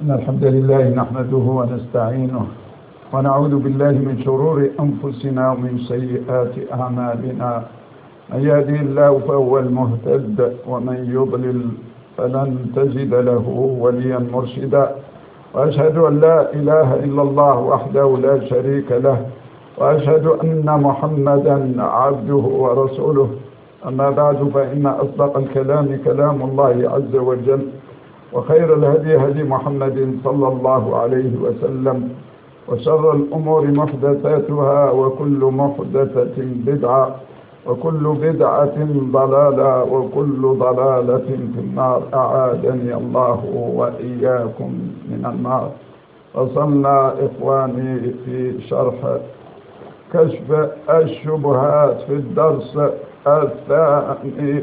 إن الحمد لله نحمده ونستعينه ونعوذ بالله من شرور أنفسنا ومن سيئات أعمالنا. من يهدي الله فهو المهتد ومن يضلل فلن تجد له وليا مرشدا. وأشهد أن لا إله إلا الله وحده لا شريك له، وأشهد أن محمدا عبده ورسوله. أما بعد، فإن أصدق الكلام كلام الله عز وجل، وخير الهدي هدي محمد صلى الله عليه وسلم، وشر الأمور محدثاتها، وكل محدثة بدعة، وكل بدعة ضلالة، وكل ضلالة في النار. أعاذني الله وإياكم من النار. وصلنا إخواني في شرح كشف الشبهات في الدرس الثاني.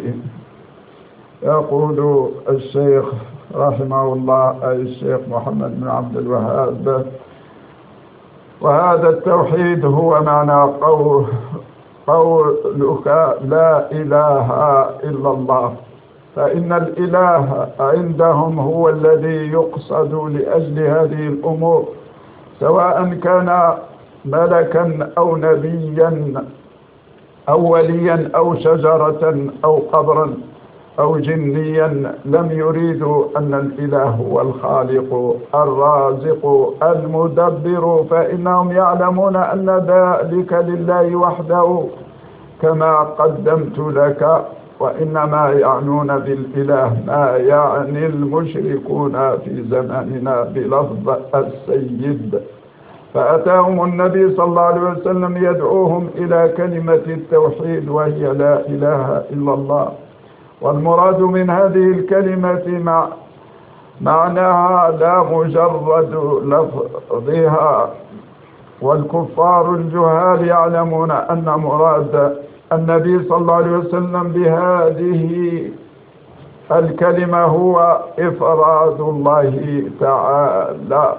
يقول الشيخ رحمه الله أي الشيخ محمد بن عبد الوهاب: وهذا التوحيد هو معنى قولك لا إله إلا الله، فإن الإله عندهم هو الذي يقصد لأجل هذه الأمور، سواء كان ملكا أو نبيا أو وليا أو شجرة أو قبرا أو جنيا. لم يريدوا أن الإله هو الخالق الرازق المدبر، فإنهم يعلمون أن ذلك لله وحده كما قدمت لك، وإنما يعنون بالإله ما يعني المشركون في زماننا بلفظ السيد. فأتاهم النبي صلى الله عليه وسلم يدعوهم إلى كلمة التوحيد، وهي لا إله إلا الله. والمراد من هذه الكلمة معناها لا مجرد لفظها. والكفار الجهال يعلمون أن مراد النبي صلى الله عليه وسلم بهذه الكلمة هو إفراد الله تعالى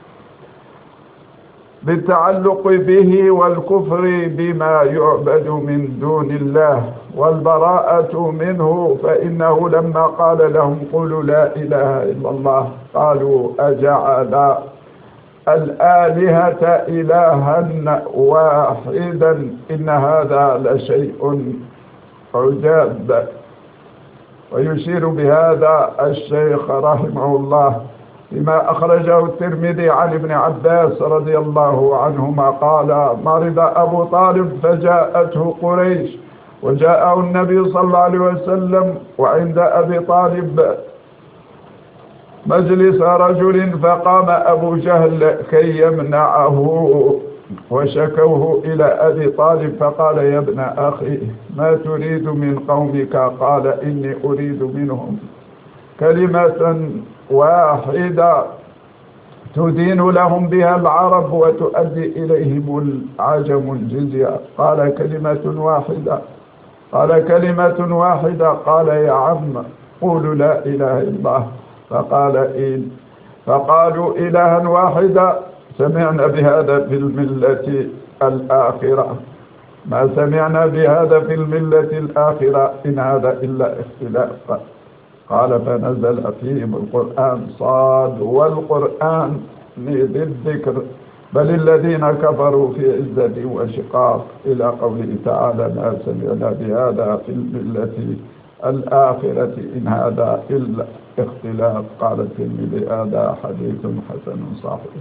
بالتعلق به، والكفر بما يعبد من دون الله، والبراءة منه. فإنه لما قال لهم قولوا لا إله إلا الله، قالوا أجعل الآلهة إلها واحدا إن هذا لشيء عجاب. ويشير بهذا الشيخ رحمه الله بما أخرجه الترمذي عن ابن عباس رضي الله عنهما قال: مرض أبو طالب فجاءته قريش، وجاءه النبي صلى الله عليه وسلم، وعند أبي طالب مجلس رجل، فقام أبو جهل كي يمنعه، وشكوه إلى أبي طالب، فقال: يا ابن أخي، ما تريد من قومك؟ قال: إني أريد منهم كلمة واحدة تدين لهم بها العرب وتؤدي إليهم العجم الجزية. قال: كلمة واحدة؟ قال: كلمة واحدة. قال: يا عم، قولوا لا إله إلا الله. فقال: إن. فقالوا: إلها واحدا. سمعنا بهذا في الملة الآخرة، ما سمعنا بهذا في الملة الآخرة، إن هذا إلا اختلاف. قال: فنزل فيهم القرآن صاد والقرآن ذي الذكر، بل الذين كفروا في عزة وشقاق، إلى قوله تعالى: ما سمعنا بهذا في الملة الآخرة إن هذا إلا اختلاف. قال الترمذي: هذا حديث حسن صحيح.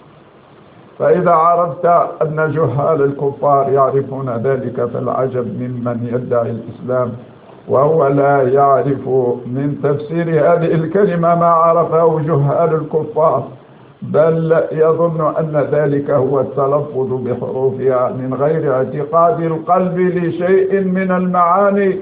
فإذا عرفت أن جهال الكفار يعرفون ذلك، فالعجب ممن يدعي الإسلام وهو لا يعرف من تفسير هذه الكلمة ما عرفه جهال الكفار، بل يظن أن ذلك هو التلفظ بحروفها من غير اعتقاد القلب لشيء من المعاني،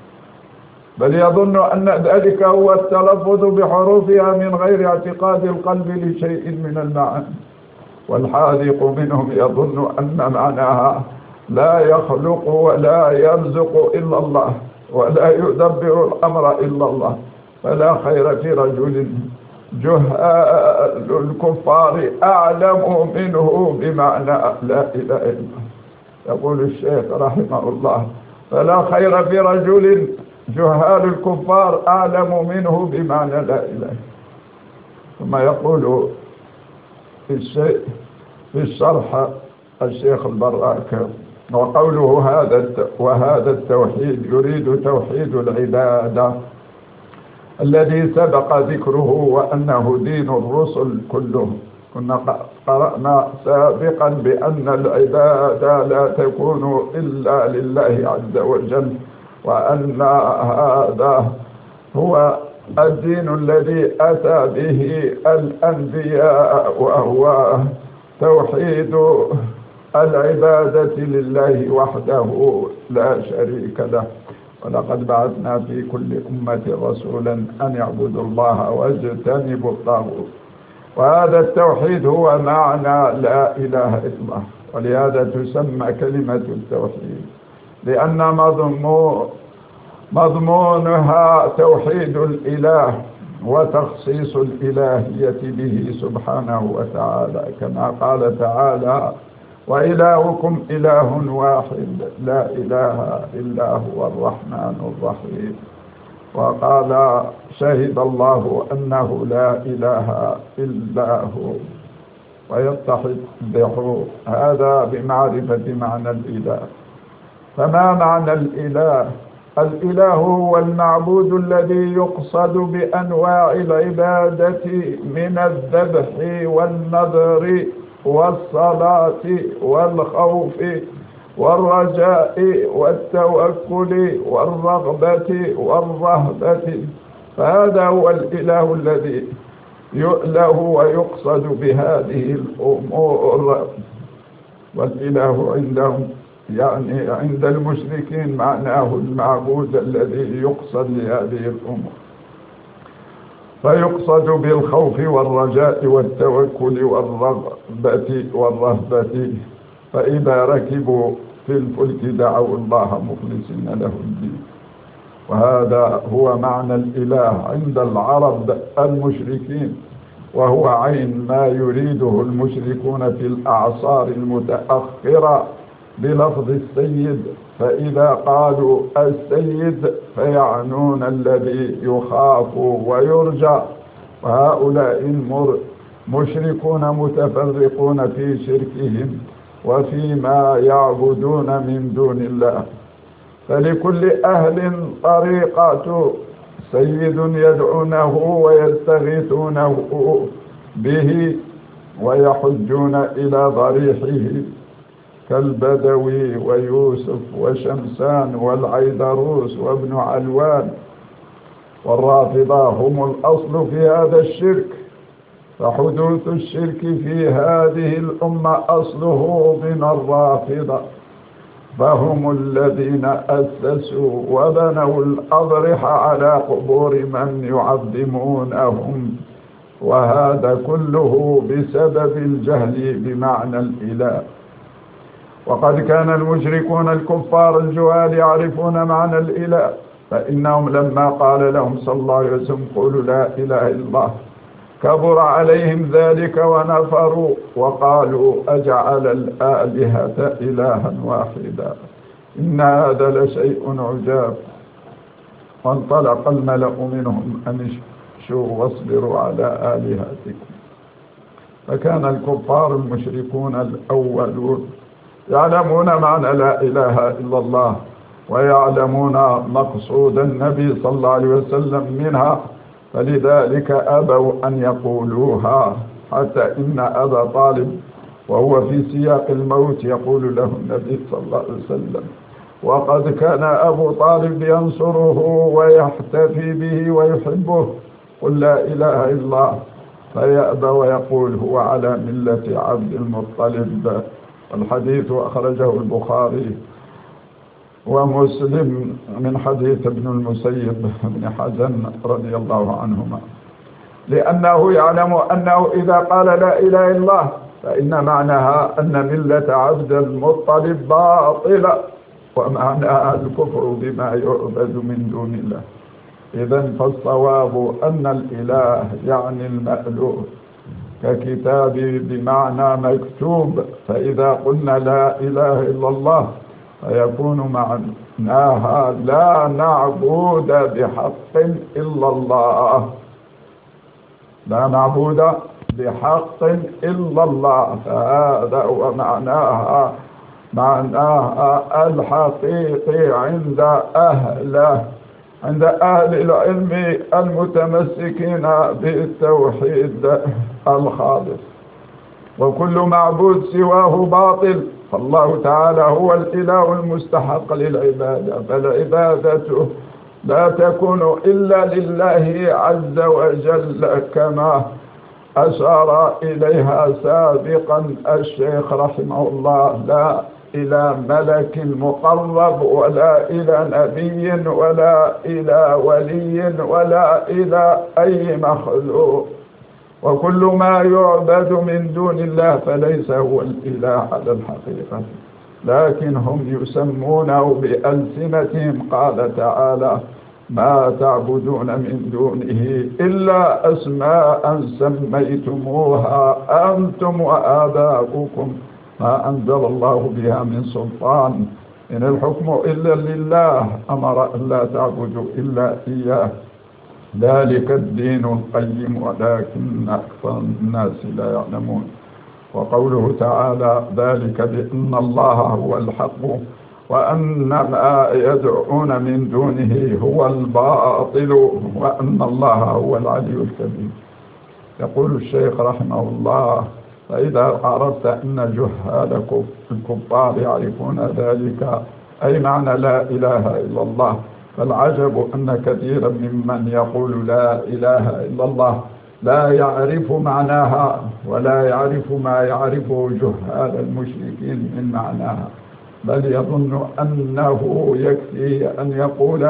بل يظن أن ذلك هو التلفظ بحروفها من غير اعتقاد القلب لشيء من المعاني. والحاذق منهم يظن أن معناها لا يخلق ولا يرزق إلا الله، ولا يدبر الأمر إلا الله. فلا خير في رجل جهال الكفار أعلم منه بمعنى لا إله إلا الله. يقول الشيخ رحمه الله: فلا خير في رجل جهال الكفار أعلم منه بمعنى لا إله. ثم يقول في الشرح الشيخ البراك: وقوله وهذا التوحيد يريد توحيد العبادة الذي سبق ذكره وأنه دين الرسل كلهم. كنا قرأنا سابقا بأن العبادة لا تكون إلا لله عز وجل، وأن هذا هو الدين الذي أتى به الأنبياء، وهو توحيد العبادة لله وحده لا شريك له. ولقد بعثنا في كل أمة رسولا أن يعبدوا الله واجتنبوا الطاغوت. وهذا التوحيد هو معنى لا إله إلا الله، ولهذا تسمى كلمة التوحيد، لأن مضمونها توحيد الإله وتخصيص الإلهية به سبحانه وتعالى، كما قال تعالى: وإلهكم إله واحد لا إله إلا هو الرحمن الرحيم. وقال: شهد الله أنه لا إله إلا هو. ويتضح هذا بمعرفة معنى الإله. فما معنى الإله؟ الإله هو المعبود الذي يقصد بأنواع العبادة من الذبح والنذر والصلاة والخوف والرجاء والتوكل والرغبة والرهبة. فهذا هو الإله الذي يؤله ويقصد بهذه الأمور. والإله عندهم يعني عند المشركين معناه المعبود الذي يقصد لهذه الأمور، فيقصد بالخوف والرجاء والتوكل والرغبة والرهبة. فإذا ركبوا في الفلك دعوا الله مخلصين له الدين. وهذا هو معنى الإله عند العرب المشركين، وهو عين ما يريده المشركون في الأعصار المتأخرة بلفظ السيد. فإذا قالوا السيد فيعنون الذي يخاف ويرجى. وهؤلاء مشركون متفرقون في شركهم وفيما يعبدون من دون الله. فلكل أهل طريقة سيد يدعونه ويستغيثونه به ويحجون إلى ضريحه، كالبدوي ويوسف وشمسان والعيدروس وابن علوان. والرافضة هم الأصل في هذا الشرك، فحدوث الشرك في هذه الأمة أصله من الرافضة، فهم الذين أسسوا وبنوا الأضرحة على قبور من يعظمونهم، وهذا كله بسبب الجهل بمعنى الإله. وقد كان المشركون الكفار الجهال يعرفون معنى الإله، فإنهم لما قال لهم صلى الله عليه وسلم قولوا لا إله إلا الله كبر عليهم ذلك ونفروا وقالوا أجعل الآلهة إلها واحدا إن هذا لشيء عجاب. وانطلق الملأ منهم أن امشوا واصبروا على آلهتكم. فكان الكفار المشركون الأولون يعلمون معنى لا إله إلا الله، ويعلمون مقصود النبي صلى الله عليه وسلم منها، فلذلك أبوا أن يقولوها، حتى إن أبا طالب وهو في سياق الموت يقول له النبي صلى الله عليه وسلم: وقد كان أبو طالب ينصره ويحتفي به ويحبه، قل لا إله إلا الله، فيأبى ويقول هو على ملة عبد المطلب. الحديث أخرجه البخاري ومسلم من حديث ابن المسيب بن حزن رضي الله عنهما، لأنه يعلم أنه إذا قال لا إله إلا الله فإن معناها أن ملة عبد المطلب باطلة، ومعناها الكفر بما يعبد من دون الله. إذن فالصواب أن الإله يعني المألوه، ككتاب بمعنى مكتوب. فإذا قلنا لا إله إلا الله فيكون معناها لا نعبد بحق إلا الله. لا معبود بحق إلا الله. فهذا هو معناها الحقيقي عند أهل العلم المتمسكين بالتوحيد الخالص. وكل معبود سواه باطل، فالله تعالى هو الإله المستحق للعبادة، فالعبادة لا تكون إلا لله عز وجل، كما أشار إليها سابقا الشيخ رحمه الله، لا إلى ملك مقرب ولا إلى نبي ولا إلى ولي ولا إلى أي مخلوق. وكل ما يعبد من دون الله فليس هو الإله على الحقيقة، لكن هم يسمونه بألسنتهم. قال تعالى: ما تعبدون من دونه إلا أسماء سميتموها أنتم وآباؤكم ما أنزل الله بها من سلطان، إن الحكم إلا لله، أمر أن لا تعبدوا إلا إياه، ذلك الدين القيم ولكن أكثر الناس لا يعلمون. وقوله تعالى: ذلك بأن الله هو الحق وأن ما يدعون من دونه هو الباطل وأن الله هو العلي الكبير. يقول الشيخ رحمه الله: فإذا عرفت أن جهال الكفار يعرفون ذلك، أي معنى لا إله إلا الله، فالعجب أن كثيرا ممن يقول لا إله إلا الله لا يعرف معناها ولا يعرف ما يعرفه جهال المشركين من معناها، بل يظن أنه يكفي أن يقول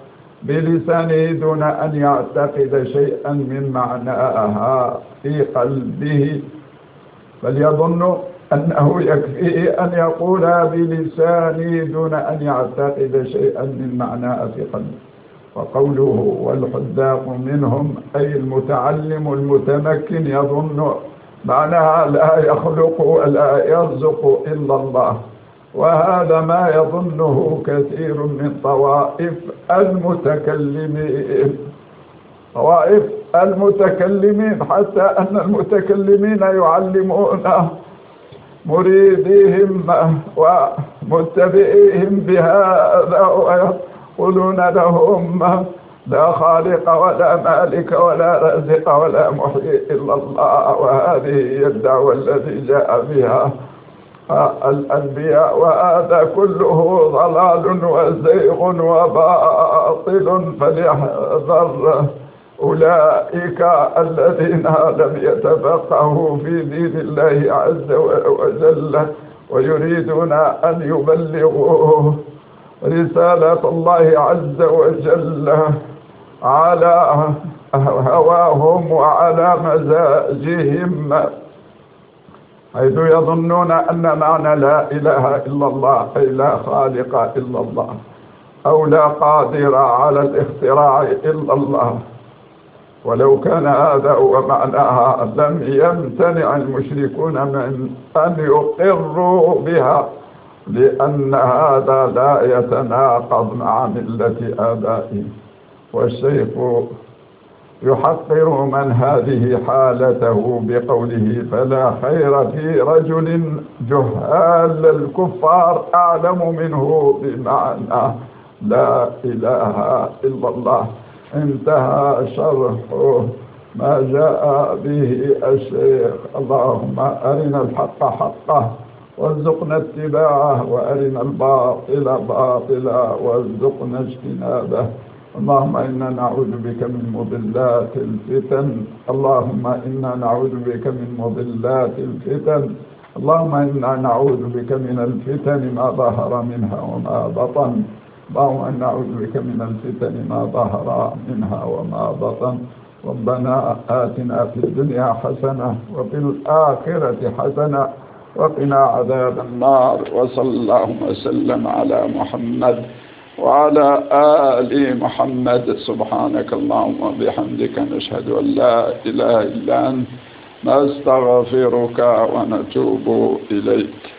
بلسانه دون أن يعتقد شيئا من معناها في قلبه، بل يظن أنه يكفي أن يقول بلسانه دون أن يعتقد شيئا من معناها في قلبه. وقوله والحذاق منهم أي المتعلم المتمكن يظن معناها لا يخلق ولا يرزق إلا الله، وهذا ما يظنه كثير من طوائف المتكلمين، حتى أن المتكلمين يعلمون مريديهم ومتبعيهم بهذا ويقولون لهم لا خالق ولا مالك ولا رازق ولا محيي إلا الله، وهذه هي الدعوة التي جاء بها الأنبياء، وهذا كله ضلال وزيغ وباطل. فليحذر أولئك الذين لم يتفقهوا في دين الله عز وجل ويريدون أن يبلغوا رسالة الله عز وجل على هواهم وعلى مزاجهم، حيث يظنون أن معنى لا إله إلا الله أي لا خالق إلا الله أو لا قادر على الاختراع إلا الله. ولو كان هذا هو معناها لم يمتنع المشركون من أن يقروا بها، لأن هذا لا يتناقض مع ملة آبائهم. والشيخ يحقر من هذه حالته بقوله: فلا خير في رجل جهال الكفار أعلم منه بمعنى لا إله إلا الله. انتهى شرح ما جاء به الشيخ. اللهم أرنا الحق حقا وارزقنا اتباعه، وأرنا الباطل باطلا وارزقنا اجتنابه. اللهم إنا نعوذ بك من مضلات الفتن، اللهم إنا نعوذ بك من مضلات الفتن، اللهم إنا نعوذ بك من الفتن ما ظهر منها وما بطن، اللهم إنا نعوذ بك من الفتن ما ظهر منها وما بطن. ربنا آتنا في الدنيا حسنة وفي الآخرة حسنة وقنا عذاب النار. وصلى الله وسلم على محمد وعلى آل محمد. سبحانك اللهم وبحمدك نشهد أن لا إله إلا أنت نستغفرك ونتوب إليك.